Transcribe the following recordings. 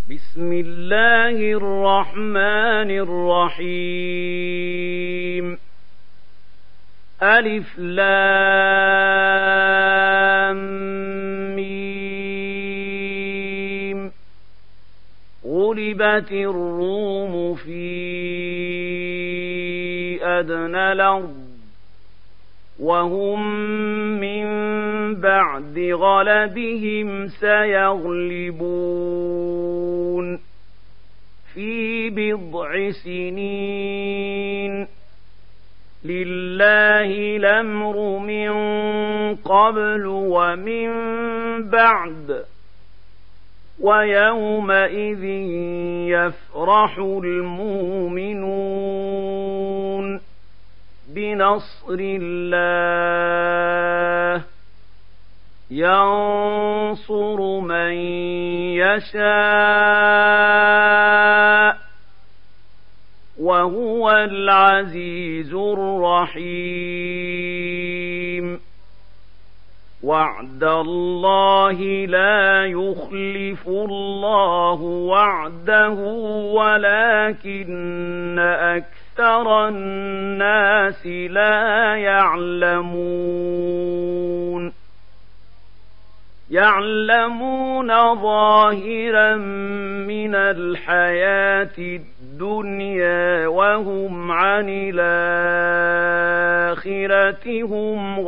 بسم الله الرحمن الرحيم ألف لام ميم غلبت الروم في أدنى الأرض وهم من بعد غلبهم سيغلبون في بضع سنين لله الأمر من قبل ومن بعد ويومئذ يفرح المؤمنون بنصر الله ينصر من يشاء وهو العزيز الرحيم وعد الله لا يخلف الله وعده ولكن أكثر الناس لا يعلمون ظاهرا من الحياة الدنيا وهم عن الآخرة هم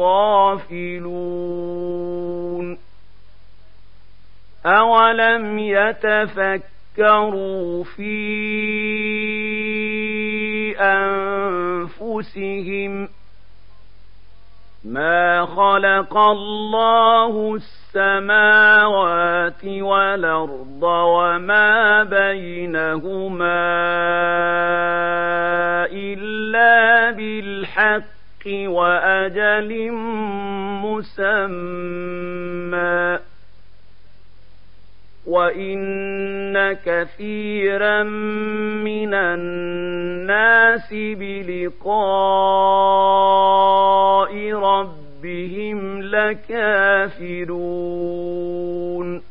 غافلون أولم يتفكروا في أنفسهم ما خلق الله السماوات والأرض وما بينهما إلا بالحق وأجل مسمى وإن كثيرا من الناس بلقاء ربهم لكافرون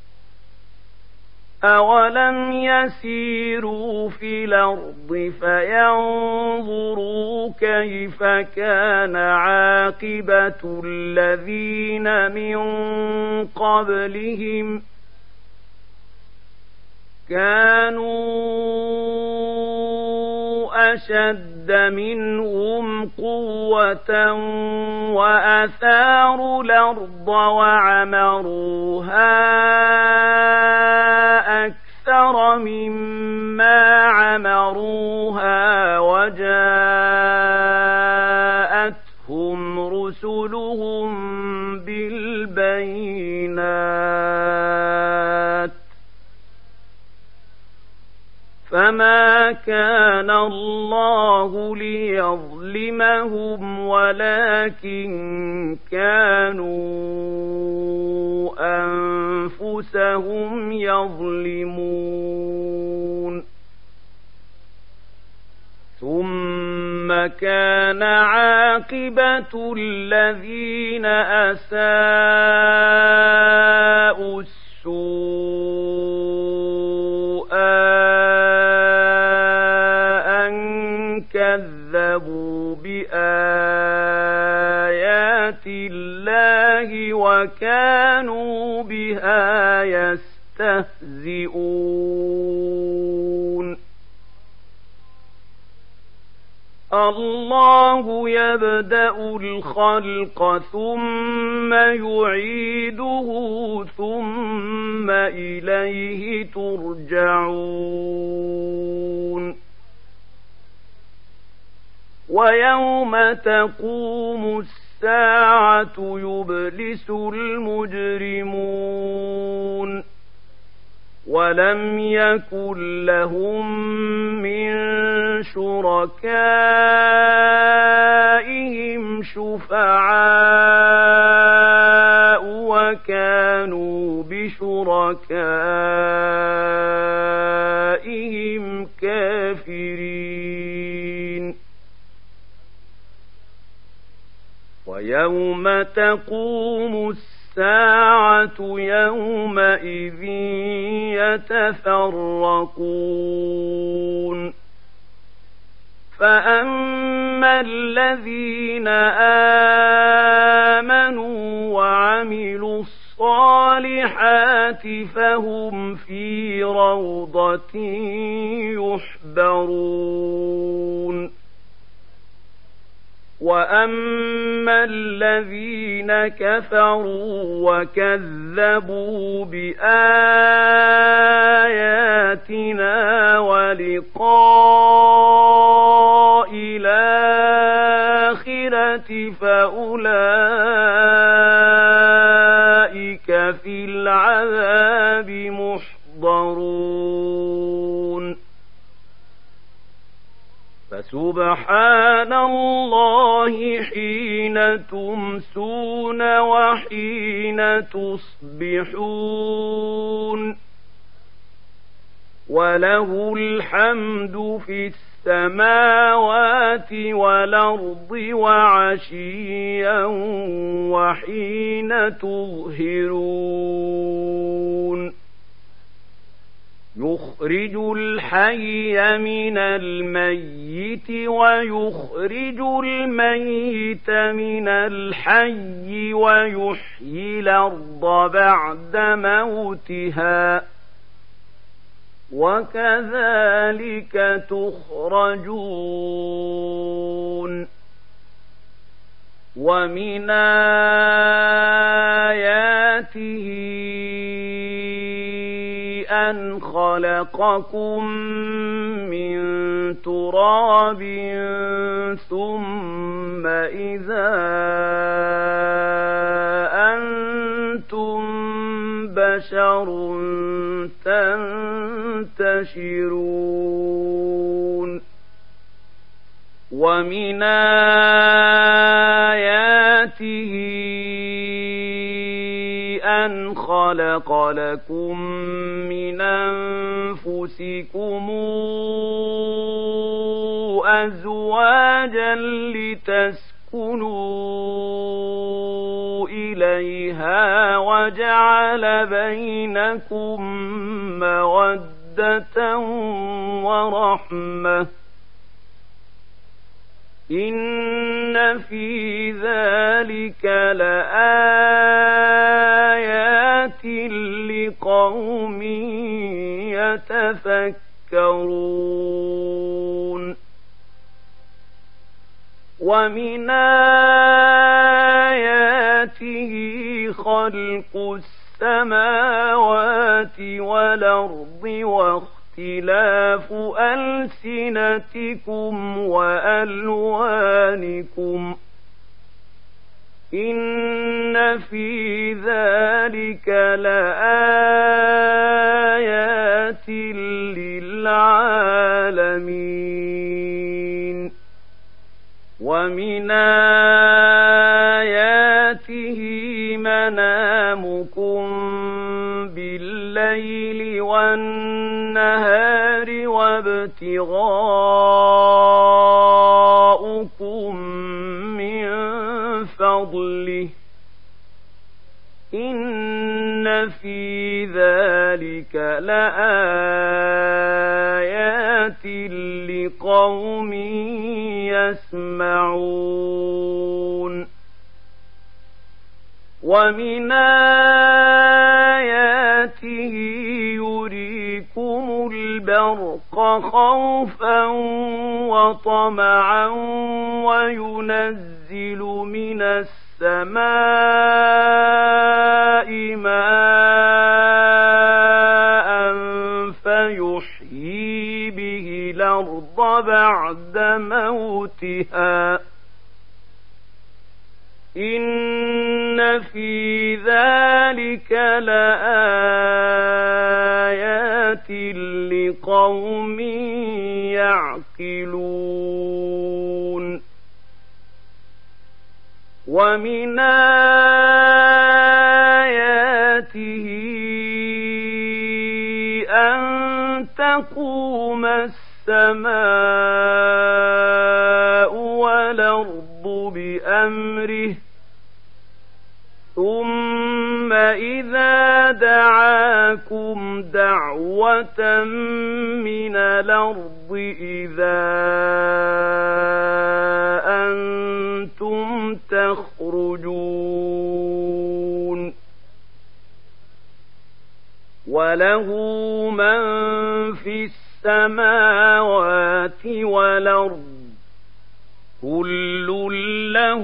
أولم يسيروا في الأرض فينظروا كيف كان عاقبة الذين من قبلهم كانوا أشد منهم قوة وأثاروا الأرض وعمروها أكثر مما عمروها وجاءتهم رسلهم بالبينات فما كان الله ليظلمهم ولكن كانوا أنفسهم يظلمون ثم كان عاقبة الذين أساءوا السوء كذبوا بآيات الله وكانوا بها يستهزئون الله يبدأ الخلق ثم يعيده ثم إليه ترجعون ويوم تقوم الساعة يبلس المجرمون ولم يكن لهم من شركائهم شفعاء وكانوا بشركائهم كافرين ويوم تقوم الساعة يومئذ يتفرقون فأما الذين آمنوا وعملوا الصالحات فهم في روضة يحبرون وأما الذين كفروا وكذبوا بآياتنا ولقاء الآخرة فأولئك في العذاب محضرون فسبحان الله حين تمسون وحين تصبحون وله الحمد في السماوات والأرض وعشيا وحين تظهرون يخرج الحي من الميت ويخرج الميت من الحي ويحيي الأرض بعد موتها وكذلك تخرجون ومن آياته أن خلقكم من تراب ثم إذا أنتم بشر تنتشرون ومن آياته أن خلق لكم من أنفسكم أزواجا لتسكنوا إليها وجعل بينكم مودة ورحمة إن في ذلك لآيات لقوم يتفكرون ومن آياته خلق السماوات والأرض واختلاف ألسنتكم وألوانكم إن في ذلك لآيات للعالمين ومن آياته منامكم بالليل والنهار وابتغاؤكم من فضله إن في ذلك لآيات لقوم يسمعون ومن آياته يريكم البرق خوفا وطمعا وينزل من السماء ماء فيحيي به الأرض بعد موتها إن في ذلك لآيات لقوم يعقلون ومن آياته أن تقوم السماء والأرض بأمره ثم إذا دعاكم دعوة من الأرض إذا أنتم تخرجون وله من في السماوات والأرض كل له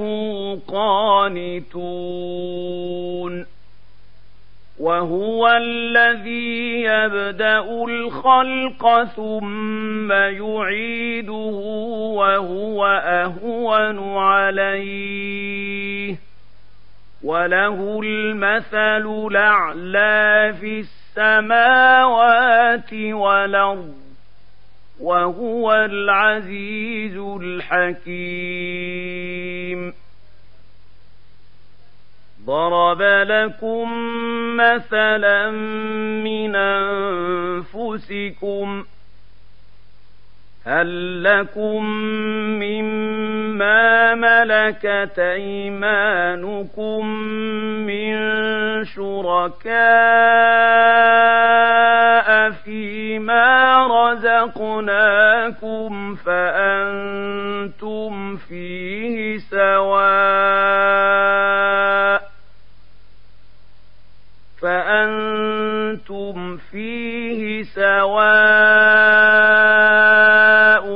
قانتون وهو الذي يبدأ الخلق ثم يعيده وهو أهون عليه وله المثل الأعلى في السماوات والأرض وهو العزيز الحكيم ضرب لكم مثلا من أنفسكم هل لكم مما ملكت أيمانكم من شركاء فيما رزقناكم فأنتم فيه سواء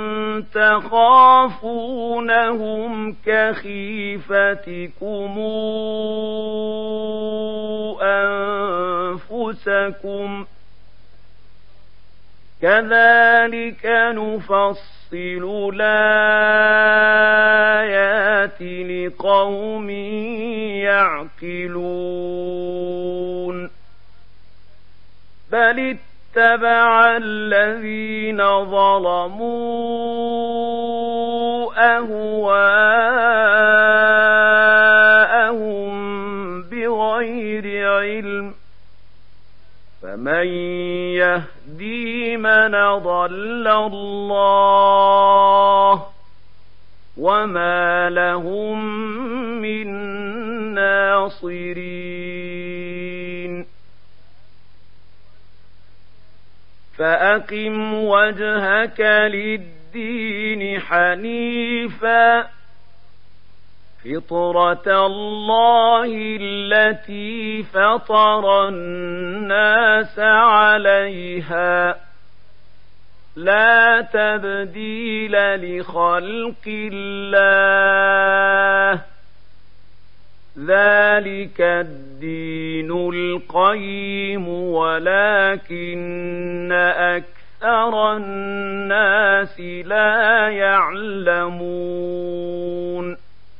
تخافونهم كخيفتكم أنفسكم كذلك نفصل الآيات لقوم يعقلون بل اتبع الذين ظلموا أهواءهم بغير علم فمن يهدي من أضل الله وما لهم من ناصرين فأقم وجهك للدين حنيفا فطرة الله التي فطر الناس عليها لا تبديل لخلق الله ذلك الدين القيم ولكن أكثر الناس لا يعلمون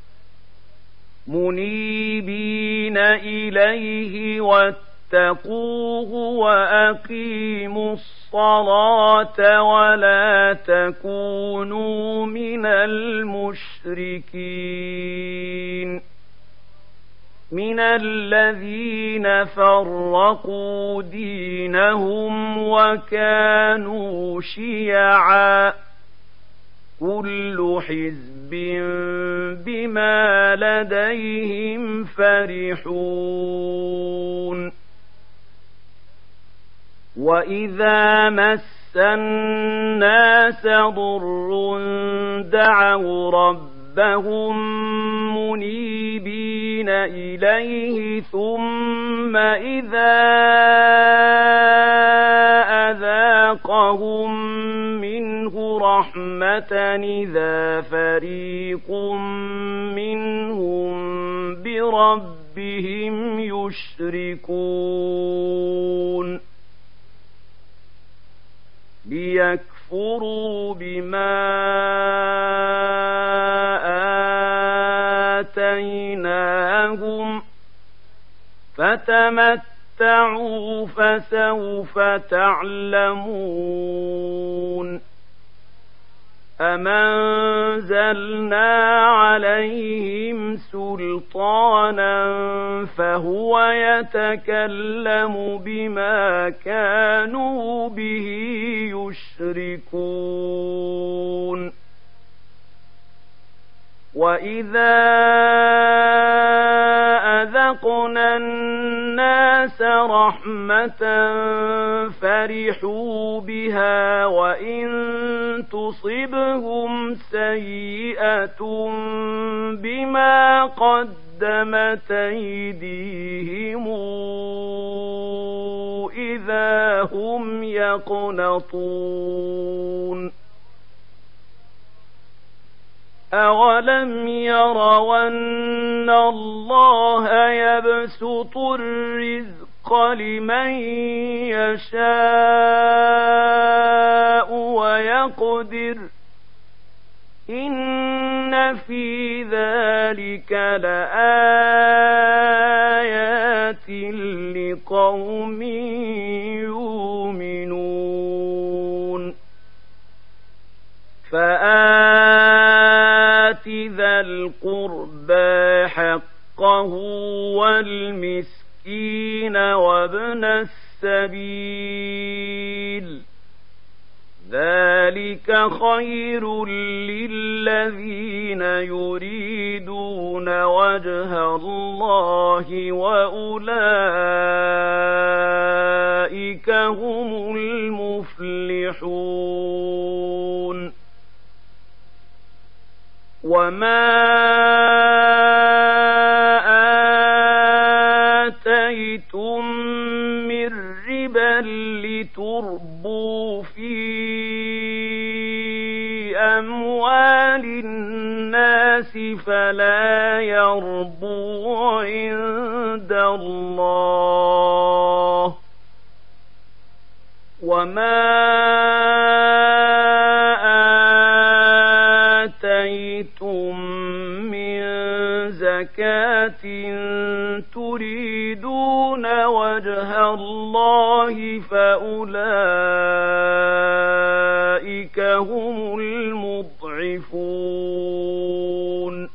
منيبين إليه واتقوه وأقيموا الصلاة ولا تكونوا من المشركين من الذين فرقوا دينهم وكانوا شيعا كل حزب بما لديهم فرحون وإذا مس الناس ضر دعوا ربهم منيبين إليه ثم إذا أذاقهم منه رحمة إذا فريق منهم بربهم يشركون ليكفروا بما آتيناهم فتمتعوا فسوف تعلمون أم أنزلنا عليهم سلطانا فهو يتكلم بما كانوا به يشركون وإذا أذقنا أذقنا الناس رحمة فرحوا بها وإن تصبهم سيئة بما قدمت أيديهم إذا هم يقنطون أولم يروا أن الله يبسط الرزق لمن يشاء ويقدر إن في ذلك لآيات لقوم يؤمنون فآت ذا القربى حقه والمسكين وابن السبيل ذلك خير للذين يريدون وجه الله وأولئك هم المفلحون وما آتيتم من ربا لتربوا في أموال الناس فلا يربو عند الله وما آتيتم من زكاة تريدون وجه الله فأولئك هم المضعفون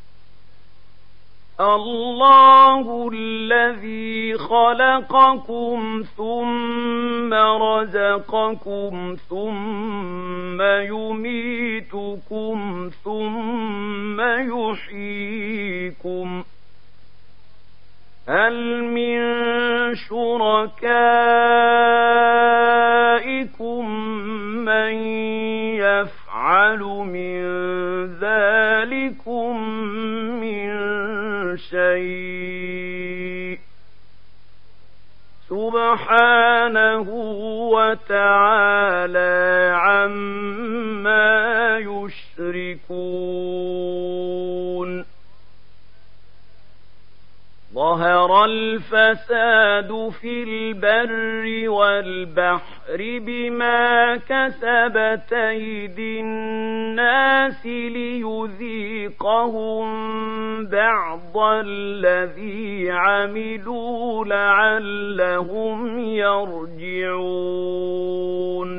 الله الذي خلقكم ثم رزقكم ثم يميتكم ثم يحييكم هل من شركائكم من يفعل من ذلكم من شيء سبحانه وتعالى عما يشركون ظهر الفساد في البر والبحر بما كسبت أيدي الناس ليذيقهم بعض الذي عملوا لعلهم يرجعون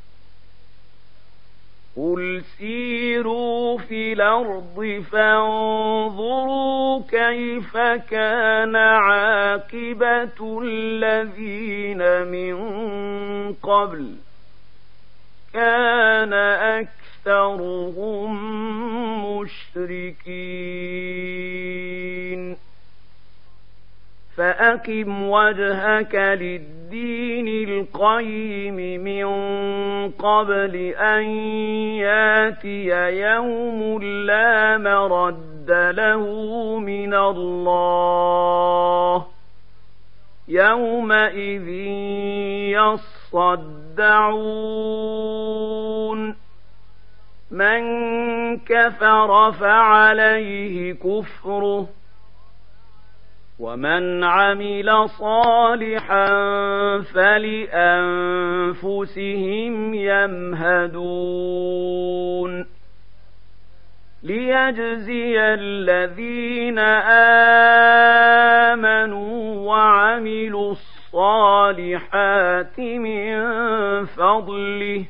قل سيروا في الأرض فانظروا كيف كان عاقبة الذين من قبل كان أكثرهم مشركين فأقم وجهك للدين القيم من قبل أن ياتي يوم لا مرد له من الله يومئذ يصدعون من كفر فعليه كفره ومن عمل صالحا فلأنفسهم يمهدون ليجزي الذين آمنوا وعملوا الصالحات من فضله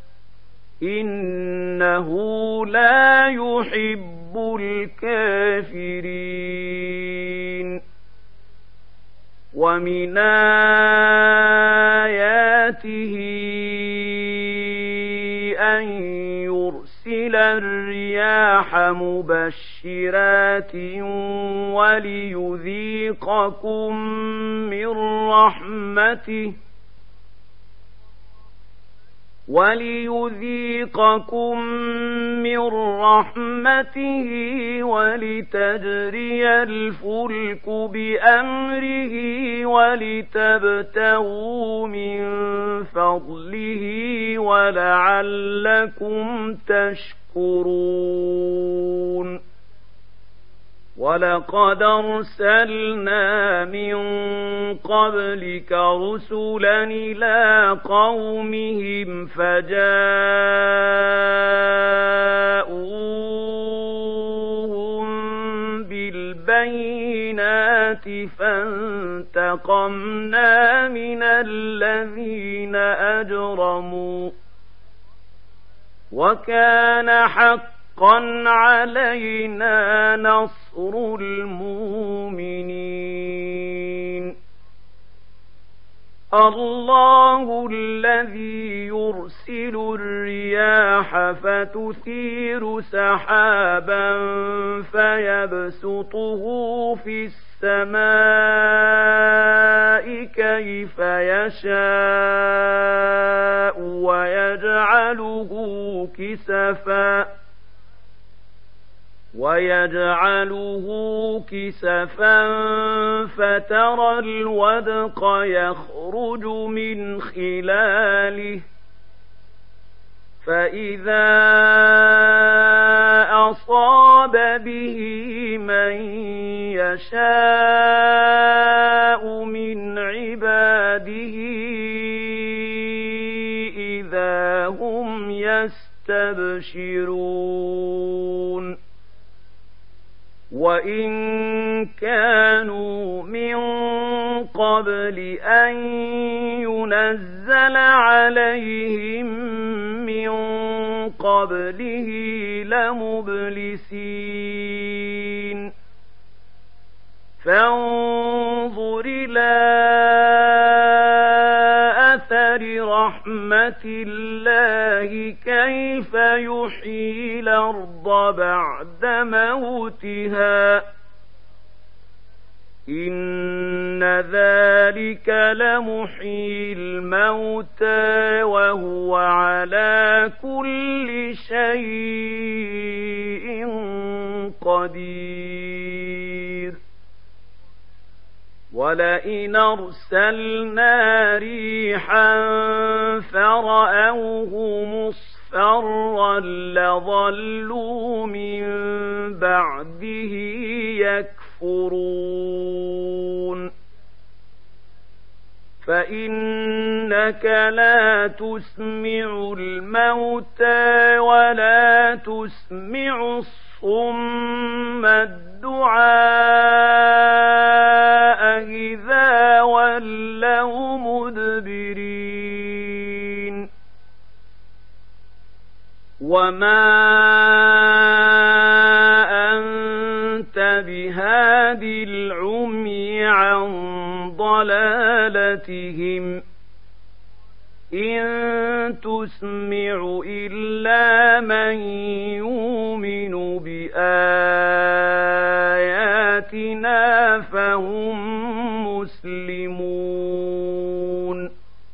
إنه لا يحب الكافرين ومن آياته أن يرسل الرياح مبشرات وليذيقكم من رحمته ولتجري الفلك بأمره ولتبتغوا من فضله ولعلكم تشكرون ولقد أرسلنا من قبلك رسلا إلى قومهم فجاءوهم بالبينات فانتقمنا من الذين أجرموا وكان حقا علينا نصر المؤمنين الله الذي يرسل الرياح فتثير سحابا فيبسطه في السماء كيف يشاء ويجعله كسفا فترى الودق يخرج من خلاله فإذا أصاب به من يشاء من عباده إذا هم يستبشرون وإن كانوا من قبل أن ينزل عليهم من قبله لمبلسين فانظر إلى أثر رحمة الله كيف يحيي الأرض بعد موتها إن ذلك لمحيي الموتى وهو على كل شيء قدير ولئن أرسلنا ريحا فرأوه مصفرا لظلوا من بعده يكفرون فإنك لا تسمع الموتى ولا تسمع الصم الدعاء إذا ولوا مدبرين وما أنت بهاد العمي عن ضلالتهم إن تسمع إلا من يؤمن بآياتنا فهم مسلمون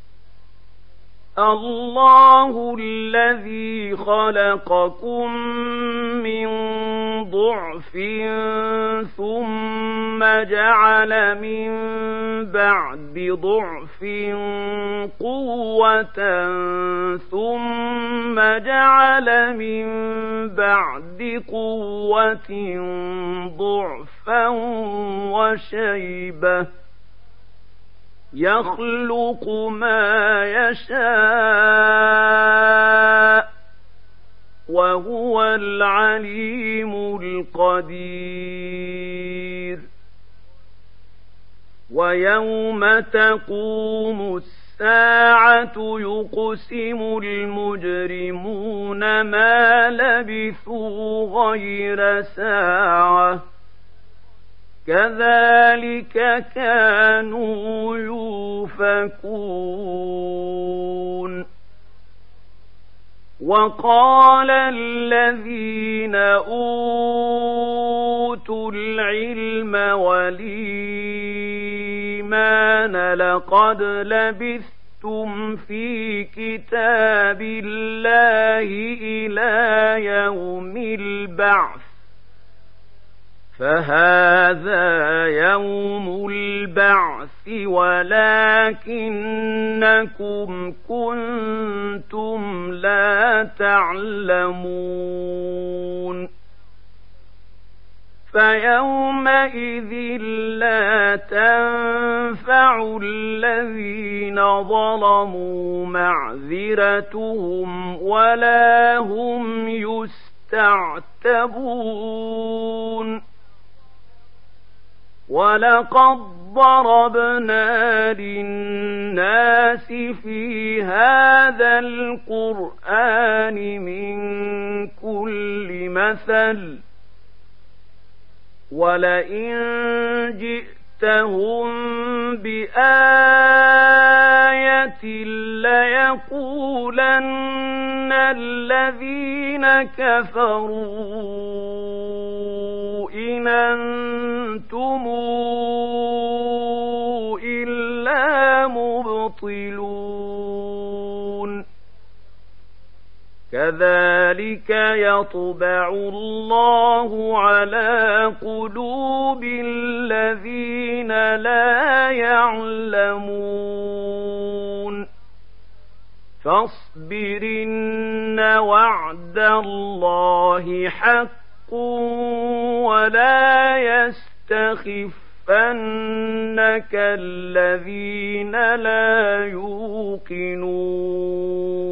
الله الذي خلقكم من ضعف ثم جعل من بعد ضعف قوة ثم جعل من بعد قوة ضعفا وشيبة يخلق ما يشاء وهو العليم القدير ويوم تقوم الساعة يقسم المجرمون ما لبثوا غير ساعة كذلك كانوا يؤفكون وقال الذين أوتوا العلم والإيمان لقد لبثتم في كتاب الله إلى يوم البعث فهذا يوم البعث ولكنكم كنتم لا تعلمون فيومئذ لا تنفع الذين ظلموا معذرتهم ولا هم يستعتبون ولقد ضربنا للناس في هذا القرآن من كل مثل ولئن جئتهم بآية ليقولن الذين كفروا إن أنتم إلا مبطلون كذلك يطبع الله على قلوب الذين لا يعلمون فاصبر إن وعد الله حق ولا يستخفنك الذين لا يوقنون